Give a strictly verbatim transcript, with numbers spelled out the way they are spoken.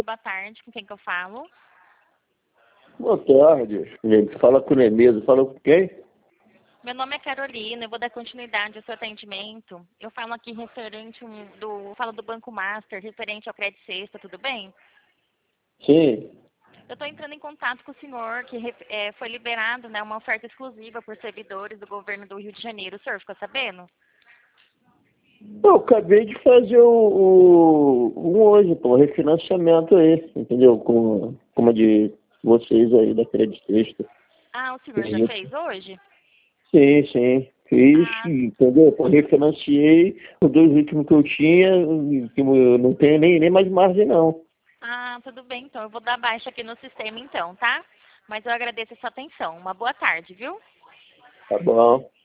boa tarde. Com quem que eu falo? Boa tarde, gente. Fala com o Nemeza. Fala com quem? Meu nome é Carolina, eu vou dar continuidade ao seu atendimento. Eu falo aqui referente um, do, falo do Banco Master, referente ao Crédito Sexta, tudo bem? Sim. Eu estou entrando em contato com o senhor, que é, foi liberado, né, uma oferta exclusiva por servidores do governo do Rio de Janeiro. O senhor ficou sabendo? Eu acabei de fazer o, o um hoje, pô, refinanciamento aí, entendeu? Com, com uma de vocês aí da Crédito Sexta. Ah, o senhor já Isso. fez hoje? Sim, sim. Fiz, Ah, entendeu? Eu refinanciei os dois últimos que eu tinha, que eu não tenho nem, nem mais margem, não. ah, tudo bem, então. Eu vou dar baixa aqui no sistema, então, tá? Mas eu agradeço a sua atenção. Uma boa tarde, viu? Tá bom.